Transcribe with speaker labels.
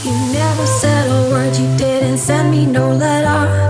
Speaker 1: You never said a word, you didn't send me no letter.